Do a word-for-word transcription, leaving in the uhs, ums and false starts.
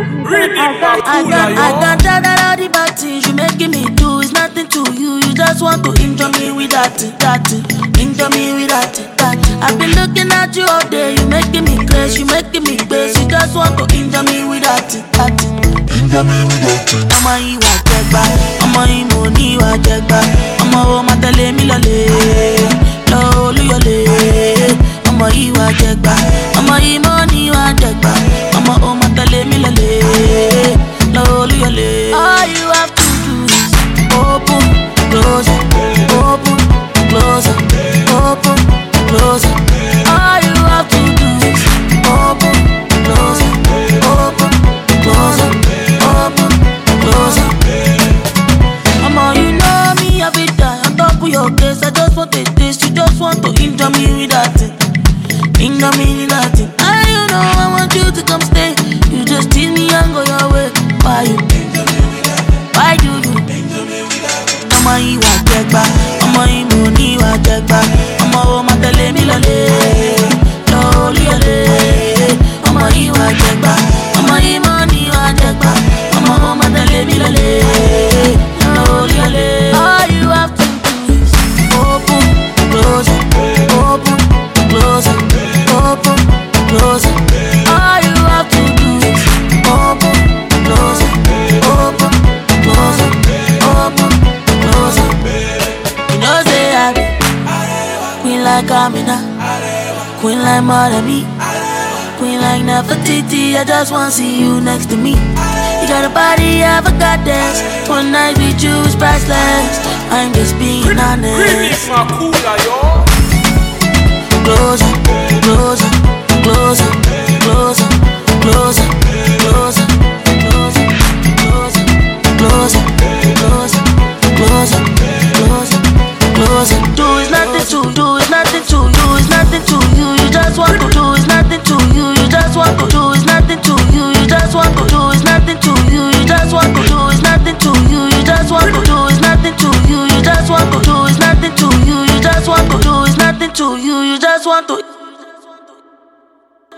I got, I got, I got that, that all the bad things you making me do is nothing to you. You just want to injure me with that, that, injure me with that, that. I've been looking at you all day, you making me crazy, you making me crazy. You just want to injure me with that, that, injure me with that. Ọmọ yìí wà jẹgba, ọmọ yìí mo ní wà jẹgba. Ọmọ wo ma tẹ̀lé mi lọlé, lọ Olúyọ̀lé. Ọmọ yìí wà jẹgba, ọmọ yìí mo ní wà jẹgba. Ọmọ wo ma tẹ̀lé mi lọlé, lọ Olúyọ̀lé. All you have to do is open, close, open, close, open, close. All you have to do is open, close, open, close, open, close. Mama, you know me, I be die on top of your case. I just want a taste, you just want to injure me with that thing, injure me with that thing. And you know I want you to come stay. You just tease me and go your way. Why you? Why do you? Ọmọ yìí wà jẹgba, ọmọ yìí mo ní wà jẹgba. Ọmọ wo ma tẹ̀lé mi lọlé, lọ Olúyọ̀lé. Ọmọ yìí wà jẹgba, ọmọ yìí mo ní wà jẹgba. Ọmọ wo ma tẹ̀lé mi lọlé, lọ Olúyọ̀lé. All you have to do is open, close, open, close, open, close. All you have to do is open, close, open, close, open, close. You know say I be queen like Amina, queen like Marami, queen like Nefertiti. I just wanna see you next to me. You got a body of a goddess. One night with you is priceless. I'm just being honest. Remix Makula, yo.